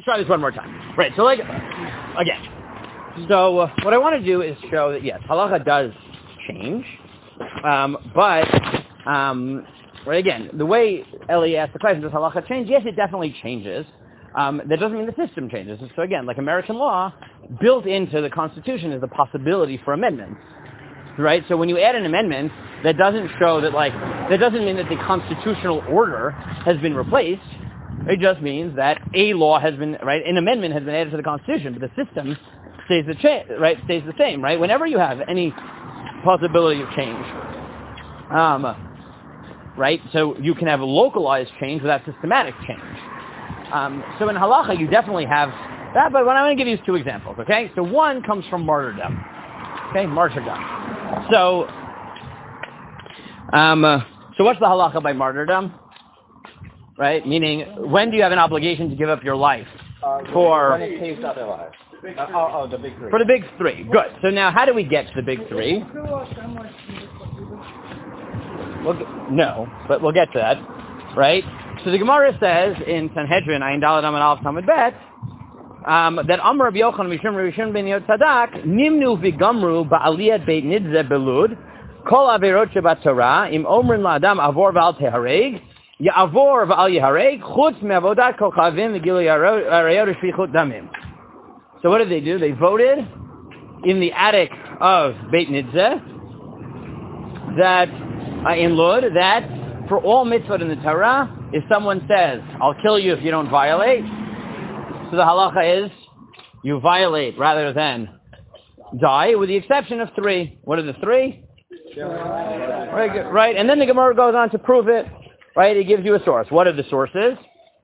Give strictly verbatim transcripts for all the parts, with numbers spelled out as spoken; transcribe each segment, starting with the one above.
let's try this one more time. Right, so like, again, so uh, what I want to do is show that, yes, halacha does change, um, but, um, right, again, the way Eli asked the question, does halacha change? Yes, it definitely changes. Um, that doesn't mean the system changes. So again, like American law, built into the Constitution is the possibility for amendments, right? So when you add an amendment, that doesn't show that, like, that doesn't mean that the constitutional order has been replaced. It just means that a law has been, right, an amendment has been added to the Constitution, but the system stays the cha- right, stays the same, right? Whenever you have any possibility of change, um, right, so you can have a localized change without systematic change. Um, so in halacha, you definitely have that, but what I'm going to give you is two examples, okay? So one comes from martyrdom, okay, martyrdom. So, um, uh, so what's the halacha by martyrdom, right? Meaning, when do you have an obligation to give up your life for... When it saves other lives. Uh, oh, oh, the big three. For the big three, good. So now, how do we get to the big three? We'll get, no, but we'll get to that, right? So the Gemara says in Sanhedrin, Ayin Daled Amud Aleph Tamid Bet, um, that Amar Rabbi Yochanan Mishum Rishon ben Yotzadak Nimnu v'Gamru ba'aliyat Beit Nidze belud Kol Averot Shebat Torah Im Omrin LaAdam Avor V'al Tehareg Ya'avor V'al Yehareg Chutz Me'avodat Kochavim V'Gilui Arayot Shvichut Damim. So what did they do? They voted in the attic of Beit Nidze that uh, in Lud that for all mitzvot in the Torah, if someone says, I'll kill you if you don't violate, so the halacha is, you violate rather than die, with the exception of three. What are the three? Right, right, and then the Gemara goes on to prove it, right? It gives you a source. What are the sources?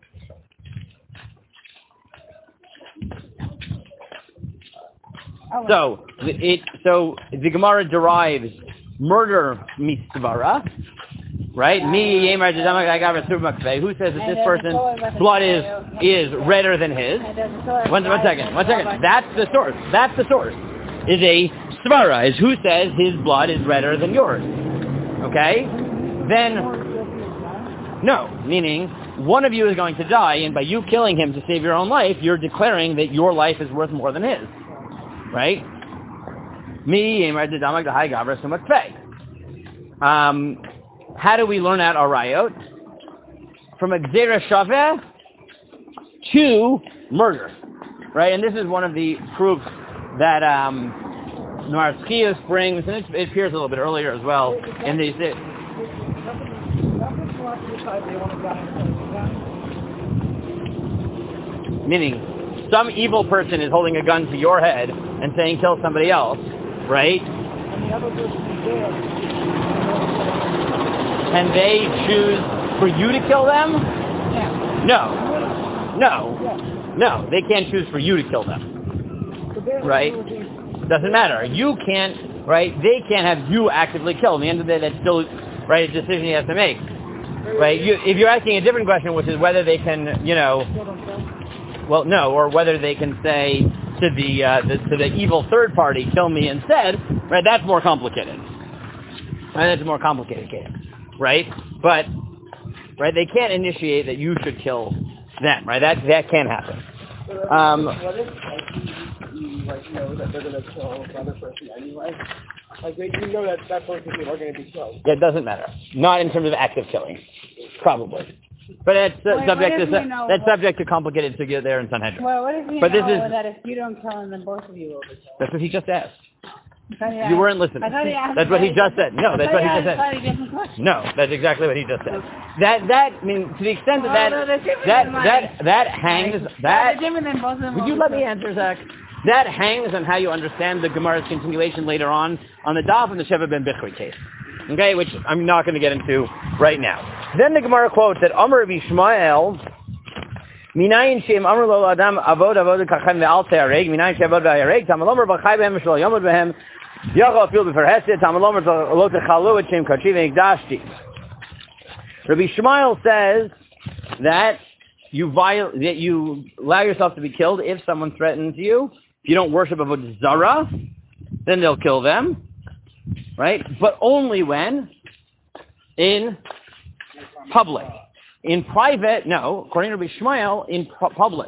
So, it, so the Gemara derives murder mistvara, right? Me Yemar Who says that this person's blood is is redder than his? One, one second, one second. That's the source. That's the source. Is a svara. Is who says his blood is redder than yours? Okay? Then, no. Meaning, one of you is going to die, and by you killing him to save your own life, you're declaring that your life is worth more than his. Right? Me Yemar Damak the High Gavra Sumakfei. Um. How do we learn out our rayot? From a gzera shaveh to murder, right? And this is one of the proofs that um, Narskius brings, and it, it appears a little bit earlier as well. In these, it, meaning, some evil person is holding a gun to your head and saying, "Kill somebody else," right? And the other person is Can they choose for you to kill them? Yeah. No. No. No. They can't choose for you to kill them. Right? Doesn't matter. You can't, right? They can't have you actively kill. At the end of the day, that's still, right, a decision you have to make. Right? You, if you're asking a different question, which is whether they can, you know, well, no, or whether they can say to the, uh, the to the evil third party, kill me instead, right? That's more complicated. Right? That's a more complicated case. Right? But, right, they can't initiate that you should kill them, right? That that can't happen. Um, what if, like, you, like, know that they're going to kill the other person anyway? Like, they, you know that that person is going to be killed. It doesn't matter. Not in terms of active killing. Probably. But that's uh, Wait, subject to you know, that's subject to complicated to get there in Sanhedrin. Well, what if you but know this is, that if you don't kill him, then both of you will be killed? That's what he just asked. You weren't listening. That's what he just said. No, that's what he just said. No, that's exactly what he just said. That that I mean to the extent that that that that, that hangs that. Would you let me answer, Zach? That hangs on how you understand the Gemara's continuation later on on the Daf and the Sheva ben Bichri case. Okay, which I'm not going to get into right now. Then the Gemara quotes that Amar Rabbi Shmuel. Minayin sheim amar lo adam avod avod kachem ve'al te'areg. Minayin she'avod ve'areg. Tamalomer b'chai behem v'shlo yomod behem. Yachal fil b'ferheset. Tamalomer lo techalu et shem kachi ve'igdashti. Rabbi Shmuel says that you viol- that you allow yourself to be killed if someone threatens you. If you don't worship Avodah Zarah, then they'll kill them, right? But only when in public. In private, no, according to Rabbi Shmuel, in pu- public.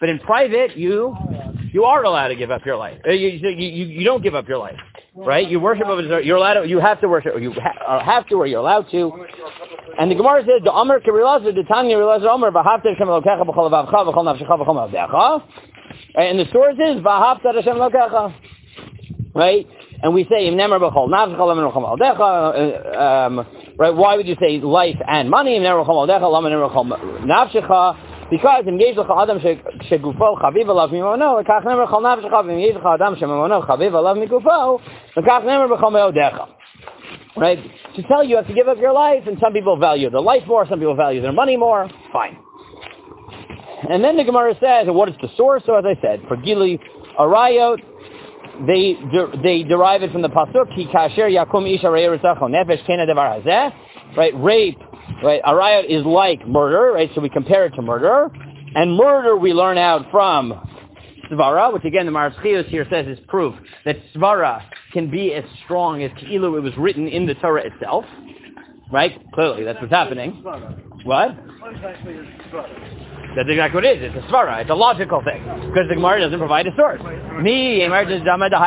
But in private, you you are allowed to give up your life. You, you, you, you don't give up your life, right? You worship over the, you're allowed to, you have to worship, you ha, have to or you're allowed to. And the Gemara says, the Amr Kirilazer, the Tanya Kirilazer Amr, V'havta Hashem Elokecha b'chol avavcha v'chol nafshecha v'chol mavdecha. And the source is, V'havta Hashem Elokecha. Right? And we say, Nemar b'chol nafshecha v'chol mavdecha. Um, right? Why would you say life and money? Nemar b'chol mavdecha, lama nemar b'chol nafshecha. Because in Yesh L'cha Adam Shegufo Chaviv Alav Mimono, L'kach Nemer Chol Nafshecha, V'im Yesh L'cha Adam Shemimono Chaviv Alav Mikufo, L'kach Nemer B'chol Meodecha. Right? To tell you you have to give up your life, and some people value their life more, some people value their money more, fine. And then the Gemara says, what is the source? So as I said, for Gili Arayot, they de- they derive it from the Pasuk, Ki Kasher Yakum Isha Re'erusacho Nefesh Kena Devar Hazeh, right? Rape. Right, arayot is like murder, right? So we compare it to murder, and murder we learn out from svara, which again the Maharal Chios here says is proof that svara can be as strong as ki'ilu it was written in the Torah itself, right? Clearly, that's what's happening. What? That's exactly what it is. It's a svara. It's a logical thing because the Gemara doesn't provide a source. Me, right? It's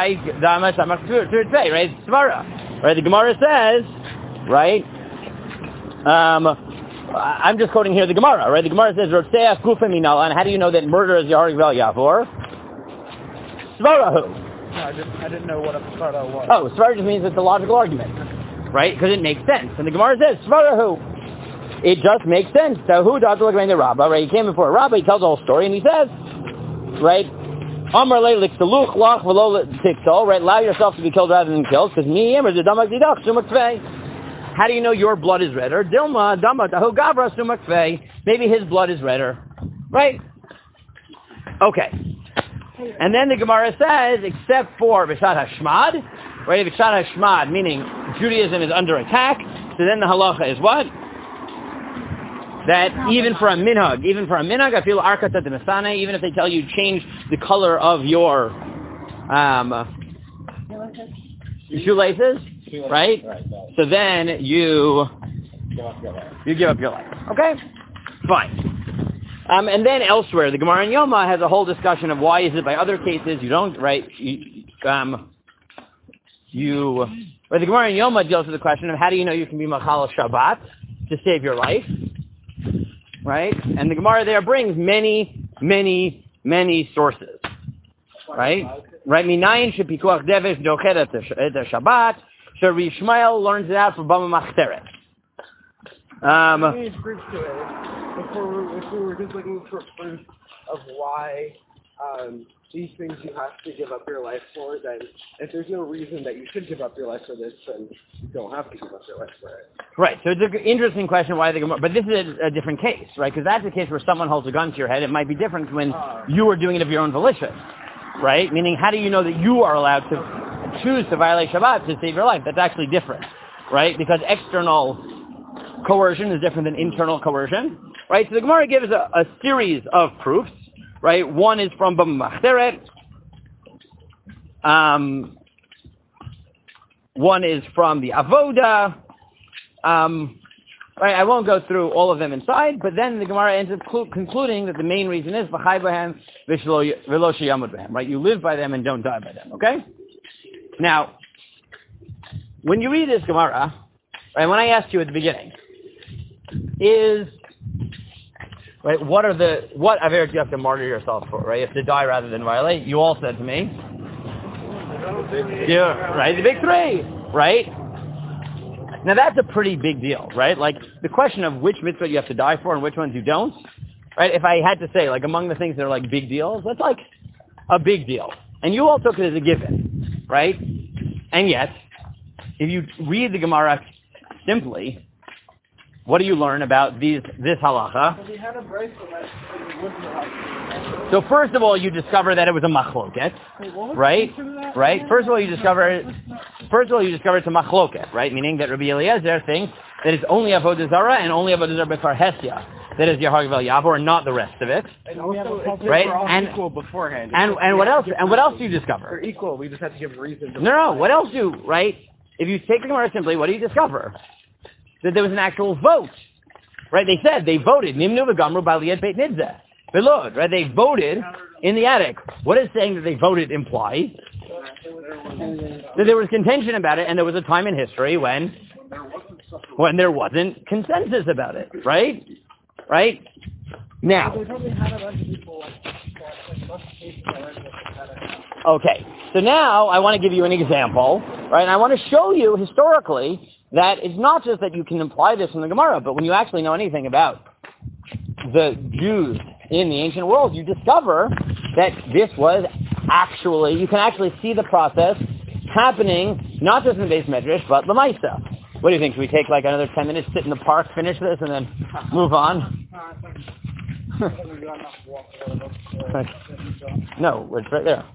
svara, right? The Gemara says, right? Um, I'm just quoting here the Gemara, right? The Gemara says, "Rotzeach gufa minala," and how do you know that murder is Yaharig Vel Yavor? Svarahu. No, I, just, I didn't know what a svara was. Oh, svara just means it's a logical argument, right? Because it makes sense. And the Gemara says, Svarahu. It just makes sense. So who does look like the Rabbah, right? He came before a Rabbah, he tells the whole story, and he says, right? Amar le liksaluch lach v'lo tiksol, right? Allow yourself to be killed rather than killed, because me emer zedamak didach sumak tvei. How do you know your blood is redder? Dilma, Dama, Tahu Gavra, Sumakfei. Maybe his blood is redder. Right? Okay. And then the Gemara says, except for B'Shat HaShmad, right? B'Shat HaShmad, meaning Judaism is under attack. So then the halacha is what? That even for a minhag, even for a minhag, I feel arkata de mesane, even if they tell you change the color of your um, shoelaces, right? So then you you give up your life. Okay? Fine. Um, and then elsewhere, the Gemara in Yoma has a whole discussion of why is it by other cases you don't, right? You, um, you, or the Gemara in Yoma deals with the question of how do you know you can be Machal Shabbat to save your life, right? And the Gemara there brings many, many, many sources, right? Right? Minayin shepikuach devesh dochet et Shabbat. So Rishmael learns it out from Bama Machteret. Um, Any proof to it? If we, were, if we were just looking for proof of why um, these things you have to give up your life for, then if there's no reason that you should give up your life for this, then you don't have to give up your life for it. Right. So it's an interesting question why they go, but this is a, a different case, right? Because that's a case where someone holds a gun to your head. It might be different when uh, you are doing it of your own volition, right? Meaning, how do you know that you are allowed to choose to violate Shabbat to save your life? That's actually different, right? Because external coercion is different than internal coercion, right? So the Gemara gives a, a series of proofs, right? One is from Bama Machteret. Um, one is from the Avoda. Um, right? I won't go through all of them inside, but then the Gemara ends up clu- concluding that the main reason is v'chai b'hem v'lo sheyamud b'hem, right? You live by them and don't die by them, okay? Now, when you read this Gemara, right, when I asked you at the beginning, is, right, what are the, what Aver do you have to martyr yourself for, right? You have to die rather than violate. You all said to me, yeah, right, the big three, right? Now that's a pretty big deal, right? Like, the question of which mitzvah you have to die for and which ones you don't, right? If I had to say, like, among the things that are like big deals, that's like a big deal. And you all took it as a given, right? And yet, if you read the Gemara simply, what do you learn about these this halacha? So first of all, you discover that it was a machloket, right? Right. First of all, you discover first of all you discover it's a machloket, right? Meaning that Rabbi Eliezer thinks that it's only avodah zarah and only avodah zarah b'far hesia that is Yaharig Vel Yavor, and not the rest of it, and also, right? And equal beforehand. And and what else? And what else do you discover? They're equal. We just have to give reasons. No, no. What else do right? If you take the Gemara simply, what do you discover? That there was an actual vote, right? They said they voted Nimnu v'Gamru b'Aliyat Beit Nidzeh. Belud, right? They voted in the attic. What does saying that they voted imply? That there was contention about it, and there was a time in history when when there wasn't consensus about it, right? Right? Now, okay, so now I want to give you an example, right? And I want to show you historically that it's not just that you can imply this in the Gemara, but when you actually know anything about the Jews in the ancient world, you discover that this was actually, you can actually see the process happening, not just in the Beis Medrash, but Lamaisa. What do you think? Should we take like another ten minutes, sit in the park, finish this, and then move on? No, it's right there.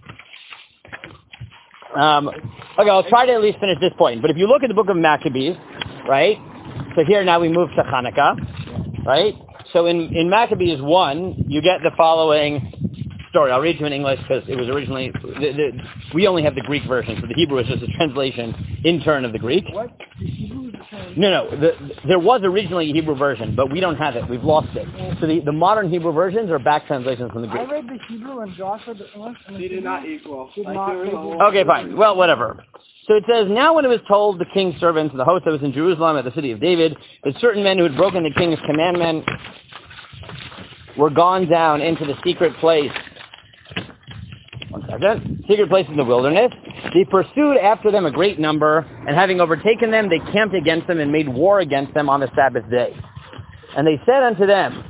Um, okay, I'll try to at least finish this point. But if you look at the book of Maccabees, right? So here now we move to Hanukkah, right? So in, in Maccabees one, you get the following story. I'll read to you in English because it was originally, the, the, we only have the Greek version, so the Hebrew is just a translation in turn of the Greek. What? The Hebrew is a translation? No, no, the, there was originally a Hebrew version, but we don't have it. We've lost it. So the, the modern Hebrew versions are back translations from the Greek. I read the Hebrew and Joshua the English. And the They did Hebrew not equal. did Like, not there was a equal. whole- Okay, fine. Well, whatever. So it says, now when it was told the king's servants and the host that was in Jerusalem at the city of David, that certain men who had broken the king's commandment were gone down into the secret place. One second. Secret place in the wilderness. They pursued after them a great number, and having overtaken them, they camped against them and made war against them on the Sabbath day. And they said unto them,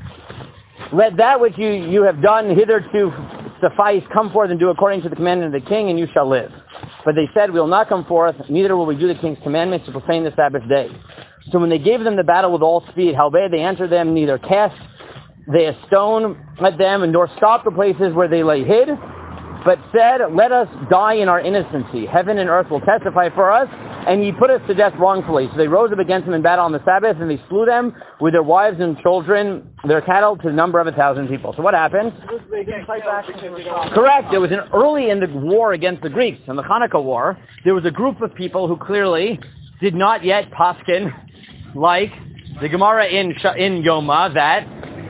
let that which you, you have done hitherto suffice, come forth and do according to the commandment of the king, and you shall live. But they said, we will not come forth, neither will we do the king's commandments to profane the Sabbath day. So when they gave them the battle with all speed, howbeit they answered them, neither cast they a stone at them, nor stopped the places where they lay hid, but said, let us die in our innocency. Heaven and earth will testify for us, and ye put us to death wrongfully. So they rose up against them in battle on the Sabbath, and they slew them with their wives and children, their cattle, to the number of a thousand people. So what happened? They didn't fight back because they were shocked. Correct. There was an early in the war against the Greeks, in the Hanukkah War, there was a group of people who clearly did not yet paskin, like the Gemara in in Yoma, that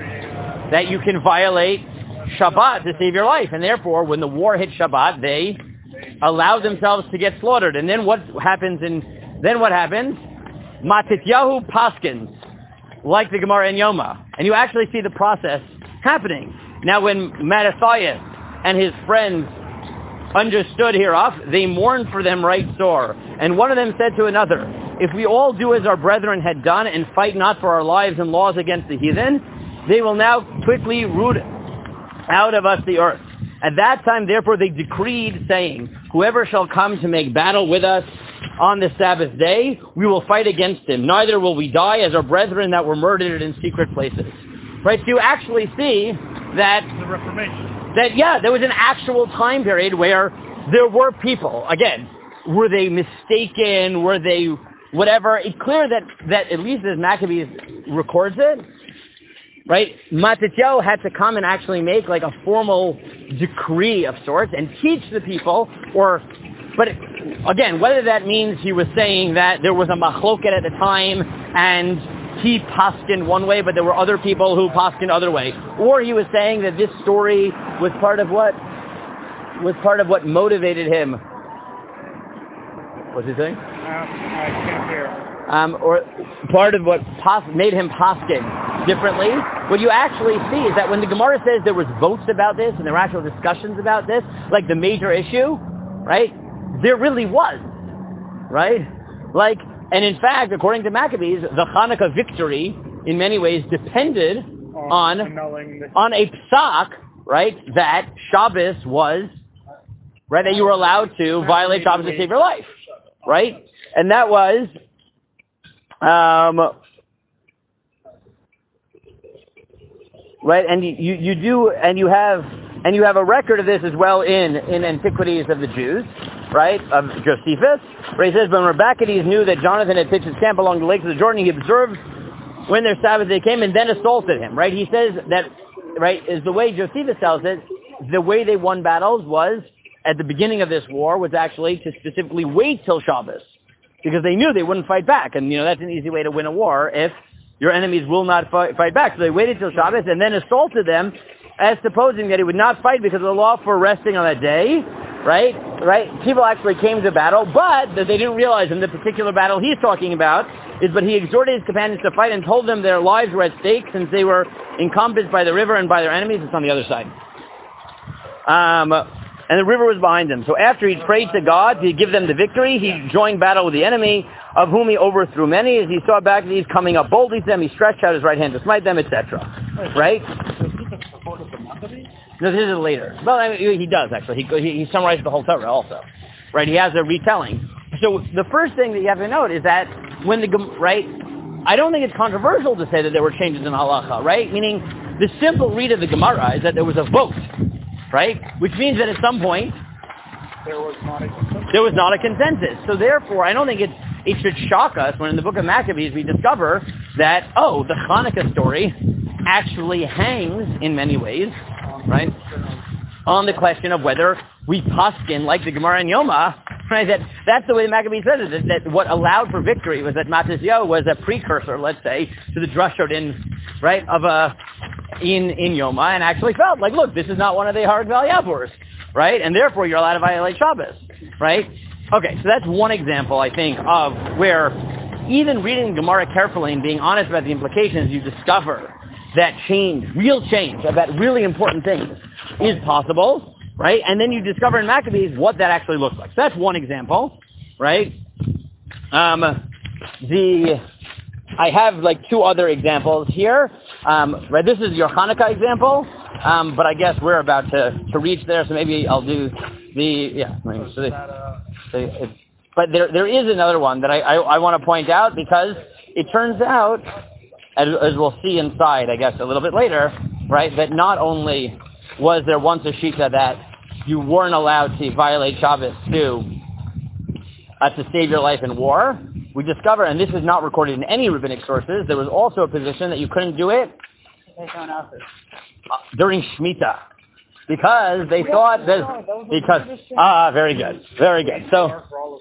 that you can violate Shabbat to save your life. And therefore, when the war hit Shabbat, they allowed themselves to get slaughtered. And then what happens in, then what happens? Matityahu paskins, like the Gemara in Yoma. And you actually see the process happening. Now when Mattathias and his friends understood hereof, they mourned for them right sore. And one of them said to another, if we all do as our brethren had done and fight not for our lives and laws against the heathen, they will now quickly root out of us the earth. At that time, therefore, they decreed, saying, whoever shall come to make battle with us on the Sabbath day, we will fight against him. Neither will we die as our brethren that were murdered in secret places. Right? So you actually see that, The Reformation. that yeah, there was an actual time period where there were people, again, were they mistaken, were they whatever? It's clear that, that at least as Maccabees records it, right, Matityahu had to come and actually make like a formal decree of sorts and teach the people, or, but again, whether that means he was saying that there was a machloket at the time and he paskined one way, but there were other people who paskined other way, or he was saying that this story was part of what, was part of what motivated him. What's he saying? Um, I can't hear. Um, or part of what pos- made him paskin differently. What you actually see is that when the Gemara says there was votes about this and there were actual discussions about this, like the major issue, right? There really was, right? Like, and in fact, according to Maccabees, the Hanukkah victory in many ways depended on annulling the- on a psak, right? That Shabbos was, right? That you were allowed to violate Shabbos to save your life, right? And that was. Um, right, and you, you do, and you have, and you have a record of this as well in, in Antiquities of the Jews, right, of Josephus, where he says, when Rebekades knew that Jonathan had pitched his camp along the lakes of the Jordan, he observed when their Sabbath day came and then assaulted him, right? He says that, right, is the way Josephus tells it, the way they won battles was, at the beginning of this war, was actually to specifically wait till Shabbos. Because they knew they wouldn't fight back. And, you know, that's an easy way to win a war if your enemies will not fight, fight back. So they waited till Shabbos and then assaulted them, as supposing that he would not fight because of the law for resting on that day, right? Right? People actually came to battle, but that they didn't realize in the particular battle he's talking about is, but he exhorted his companions to fight and told them their lives were at stake since they were encompassed by the river and by their enemies. It's on the other side. Um, and the river was behind them. So after he prayed to God to give them the victory, he joined battle with the enemy, of whom he overthrew many. As he saw back these coming up boldly to them, he stretched out his right hand to smite them, et cetera. Right? No, this is later. Well, I mean, he does, actually. He, he, he summarizes the whole Torah also. Right? He has a retelling. So the first thing that you have to note is that when the, right, I don't think it's controversial to say that there were changes in halacha, right? Meaning, the simple read of the Gemara is that there was a vote, right? Which means that at some point, There was not a consensus. there was not a consensus. So therefore, I don't think it's, it should shock us when in the book of Maccabees we discover that, oh, the Hanukkah story actually hangs in many ways, right, on the question of whether we paskin like the Gemara in Yoma, right? That that's the way the Maccabees said it. That, that what allowed for victory was that Matisyahu was a precursor, let's say, to the Drashot right, of a in in Yoma, and actually felt like, look, this is not one of the Harag V'Yavors, right? And therefore, you're allowed to violate Shabbos, right? Okay, so that's one example, I think, of where even reading Gemara carefully and being honest about the implications, you discover that change, real change, about really important things is possible, right? And then you discover in Maccabees what that actually looks like. So that's one example, right? Um, the I have like two other examples here. Um, right, this is your Hanukkah example, um, but I guess we're about to, to reach there, so maybe I'll do the yeah. So the, so it, but there there is another one that I, I, I want to point out because it turns out, as, as we'll see inside, I guess, a little bit later, right, that not only was there once a shita that you weren't allowed to violate Shabbos to, uh, to save your life in war, we discover, and this is not recorded in any rabbinic sources, there was also a position that you couldn't do it uh, during Shemitah. Because they thought that, because, ah, very good, very good. So,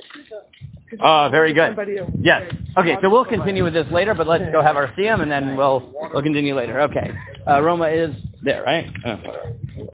ah, very good. Yes. Okay, so we'll continue with this later, but let's go have our siyum, and then we'll, we'll continue later. Okay. Uh, Roma is there, right? Oh.